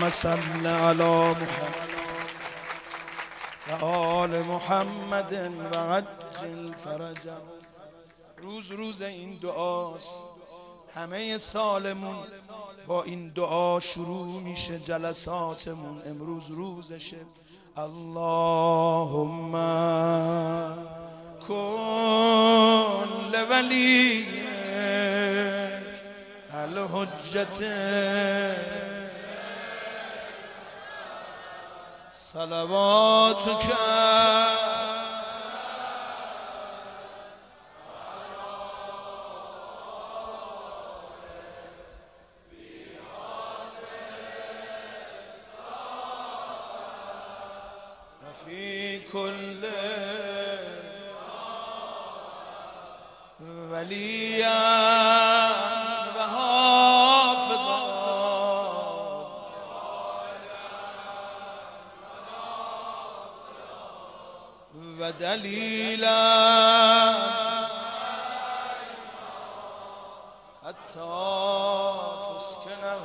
اللهم صل على محمد و آل محمد و عجل فرجهم. روز این دعاست. همه سالمون با این دعا شروع میشه جلساتمون. امروز روزشه. اللهم کن لولیک الحجت صلواتک فی کل ولیا و حافظا و دلیلا حتی تسکنه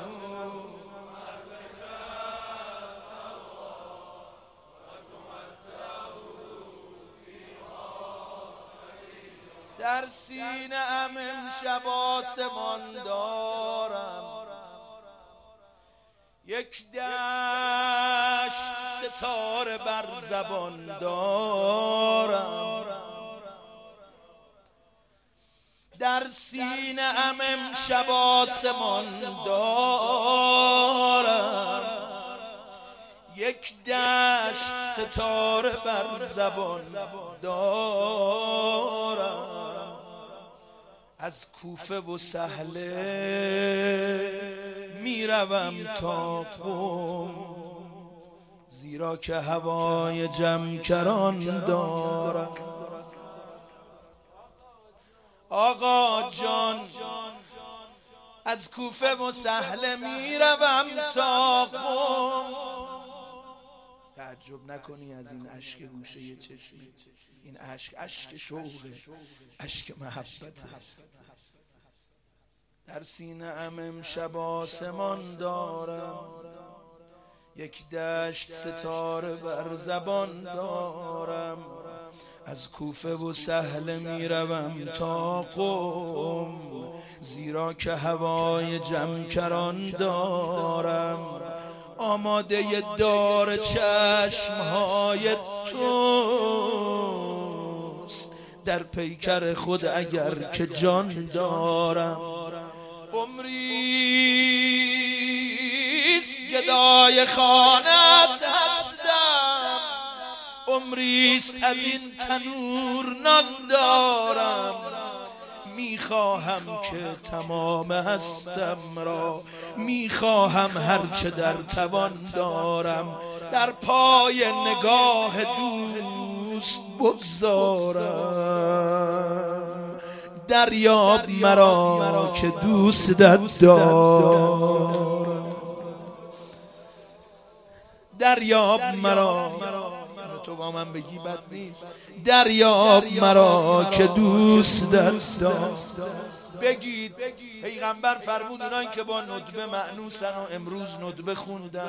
در سینه ام امشب آسمان دارم، یک دشت ستاره بر زبان دارم. در سینه ام امشب آسمان دارم، یک دشت ستاره بر زبان دارم. از کوفه و سهله میروم تا قم، زیرا که هوای جمکران دارم. آقا جان از کوفه و سهله میروم تا قم. تعجب نکنی از این اشک گوشه چشمت. این اشک شوقه، اشک محبته. در سینه ام امشب آسمان دارم، یک دشت ستاره بر زبان دارم. از کوفه و سهله میروم تا قم، زیرا که هوای جمکران دارم. آماده دار چشمهای توست، در پیکر خود اگر که جان دارم. عمریست گدای خانت هستم، عمریست از این تنور نان دارم. میخواهم که تمام هستم را، میخواهم هرچه در توان دارم. در پای نگاه دوست بگذارم، دریاب مرا که دوستت دارم. دریاب مرا، تو با من بگی بد نیست. دریاب مرا که دوستت دارم. بگید پیغمبر فرمود اونایی که با ندبه مأنوسن و امروز ندبه خوندن،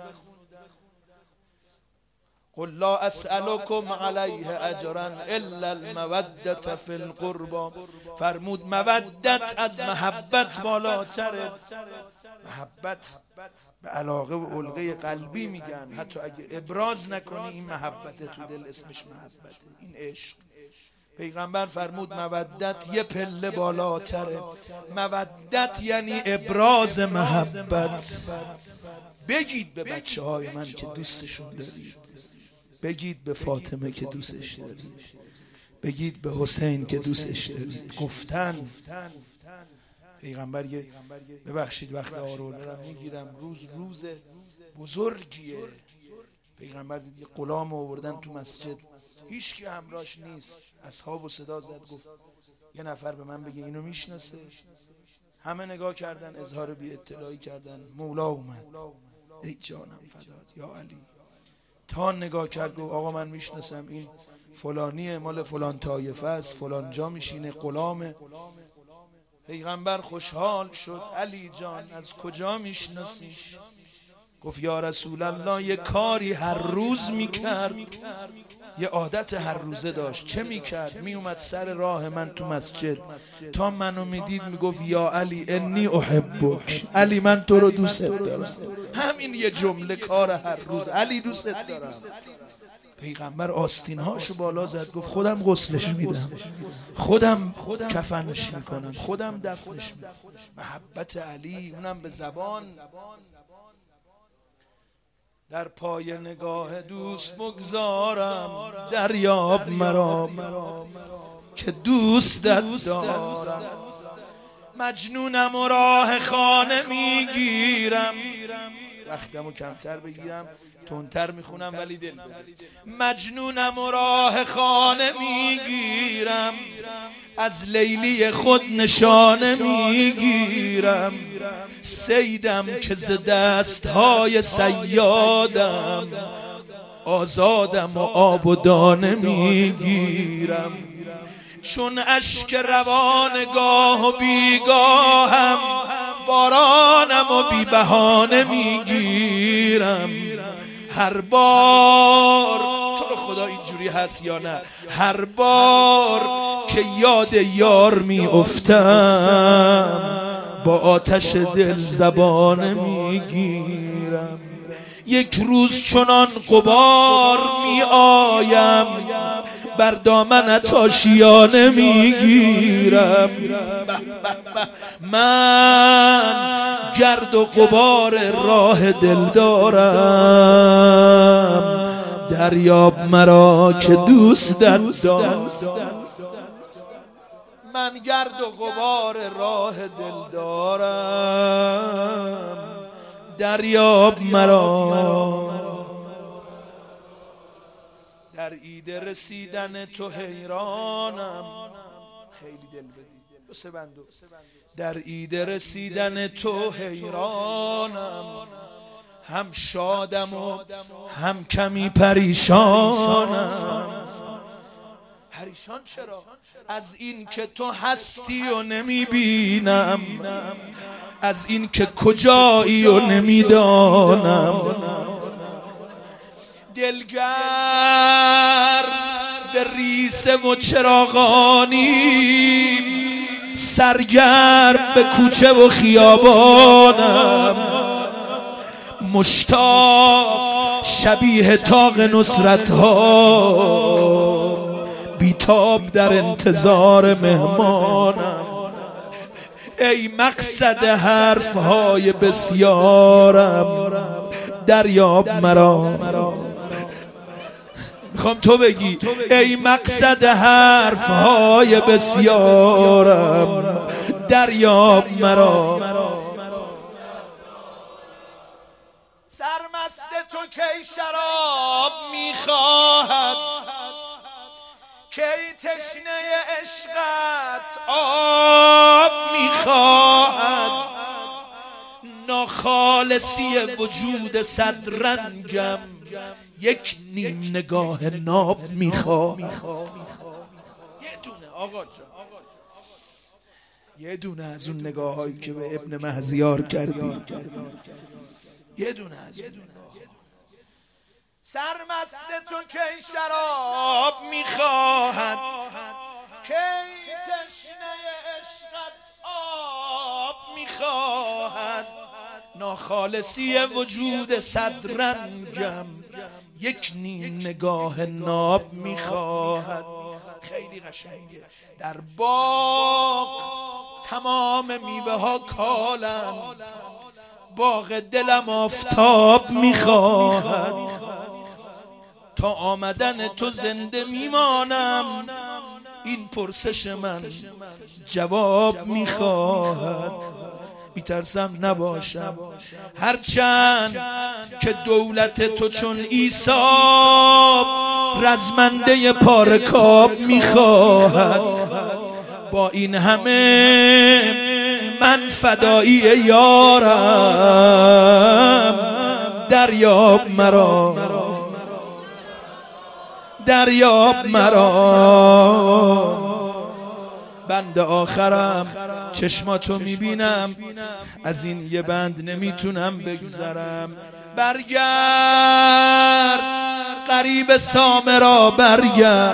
قل لا اسألكم علیه اجرا الا المودة فی القربى. فرمود مودت از محبت بالاتره. محبت به علاقه و علقه قلبی میگن. حتی اگه ابراز نکنی این محبت تو دل، اسمش محبته، این عشق. پیغمبر فرمود مودت یه پله بالاتره. مودت یعنی ابراز محبت. بگید به بچه های من که دوستشون دارید، بگید به فاطمه که دوستش دارید، بگید به حسین که دوستش دارید. گفتن پیغمبر ببخشید وقت آروله رو میگیرم، روز بزرگیه. پیغمبر دید یه غلام آوردن تو مسجد، هیچ کی همراهش نیست. اصحابو صدا زد، گفت یه نفر به من بگه اینو میشناسه. همه نگاه کردن، اظهار بی اطلاعی کردن. مولا اومد، ای جانم فدات یا علی. تا نگاه کرد گفت آقا من میشناسم، این فلانیه، مال فلان طایفه است، فلان جا میشینه، غلامه. پیغمبر خوشحال شد. علی جان از کجا میشناسیش؟ گفت یا رسول الله یه کاری هر روز میکرد، یه عادت هر روزه داشت. چه میکرد؟ میومد سر راه من تو مسجد، تا منو میدید میگفت یا علی انی احبک، علی من تو رو دوست دارم. همین یه جمله کار هر روز، علی دوست دارم. پیغمبر آستینهاشو بالا زد، گفت خودم غسلش میدم، خودم کفنش میکنم، خودم دفنش میدم. محبت علی اونم به زبان. در پای نگاه دوست بگذارم، دریاب مرا که دوستت دارم. مجنونم و راه خانه میگیرم، وقتمو کمتر بگیرم تندتر میخونم ولی دل بده. مجنونم و راه خانه میگیرم، از لیلی خود نشانه میگیرم. صیدم که ز دستهای صیادم، آزادم و آب و دانه میگیرم. چون اشک روان گاه و بیگاهم، بارانم و بی بهانه میگیرم. هر بار تو رو خدا اینجوری هست یا نه؟ هر بار که یاد یار می افتم، با آتش دل زبانه میگیرم. یک روز چنان غبار می آیم، بر دامنت آشیانه میگیرم. من گرد و غبار راه دل دارم، دریاب مرا که دوستت دارم. من گرد و غبار راه دل دارم، دریاب مرا. در عید رسیدن تو حیرانم، خیلی دل بدی دو سه بندو. در عید رسیدن تو حیرانم، هم شادم و هم کمی پریشانم. پریشان چرا؟ از این که تو هستی و نمیبینم، از این که کجایی و نمیدانم. دلگر به ریسه و چراغانی، سرگرم به کوچه و خیابانم. مشتاق شبیه تاق نصرت ها، بیتاب در انتظار مهمانم. ای مقصد حرف های بسیارم، دریاب مرا. میخوام تو بگی ای مقصد حرف های بسیارم، دریاب مرا. سرمست تو کی شراب میخواهد، کی تشنه عشقت آب میخواهد. ناخالصی وجود صد رنگم، یک نیم نگاه ناب میخواهد. یه دونه آقا جان، یه دونه از اون نگاه هایی که به ابن مهزیار کردی، یه دونه از اون نگاه. سرمست تو کی شراب میخواهد، کی تشنه عشقت آب میخواهد. ناخالصی وجود صد رنگم، یک نیم نگاه ناب میخواهد. خیلی قشنگه. در باغ تمام میوه ها کالن، باغ دلم آفتاب میخواهد. تا آمدن تو زنده میمانم، این پرسش من جواب میخواهد. میترسم نباشم هرچند که دولت تو چون عیسی رزمنده پارکاب میخواهد. با این همه من فدایی یارم، دریاب مرا، دریاب مرا. بند آخرم چشماتو میبینم، از این یه بند نمیتونم بگذرم. برگرد غریب سامرا، برگرد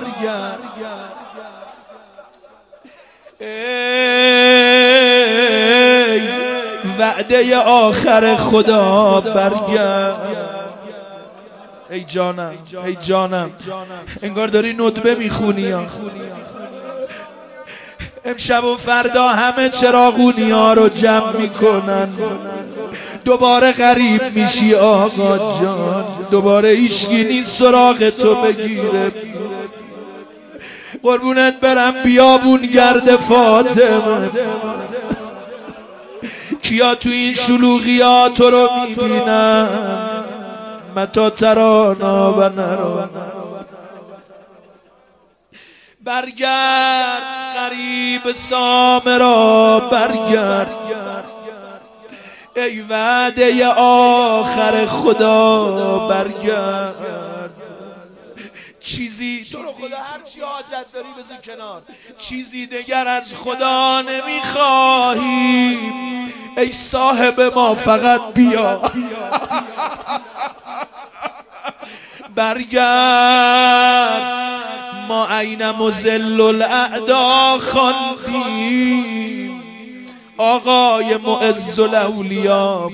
ای وعده آخر خدا، برگرد. ای جانم ای جانم، انگار داری ندبه میخونی. امشب و فردا همه چراغونی ها رو جمع میکنن، دوباره غریب میشی آقا جان، دوباره هیچکی نیست سراغ تو بگیره. قربونت برم بیابون گرد فاطمه، کیا تو این شلوغی ها تو رو میبینن؟ متا ترانا و نرانا. برگرد غریب سامرا، برگرد ای وعده آخر خدا، برگرد. چیزی تو رو خدا هر چی حاجت داری بذار کنار، چیزی دیگر از خدا نمیخواهی ای صاحب ما، فقط بیا. برگرد ما عین مذل الاعدا خواندیم آقای معز الاولیا.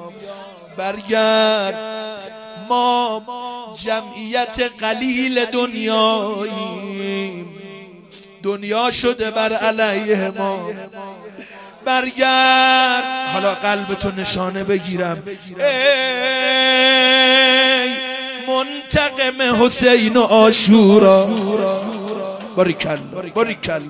برگرد ما جمعیت قلیل دنیاییم، دنیا شده بر علیه ما. برگرد حالا قلبتو نشانه بگیرم، ای منتقم حسین و عاشورا، باریکلا باریکلا،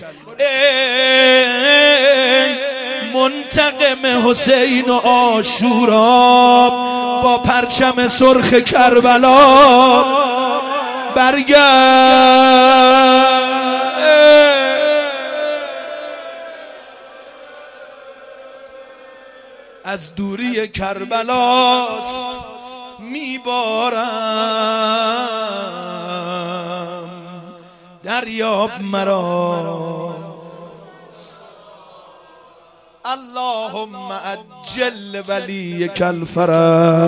ای منتقم حسین و عاشورا با پرچم سرخ کربلا، برگرد. از دوری کربلاست میبارم، دریاب مرا. اللهم عجل ولیک الفرج.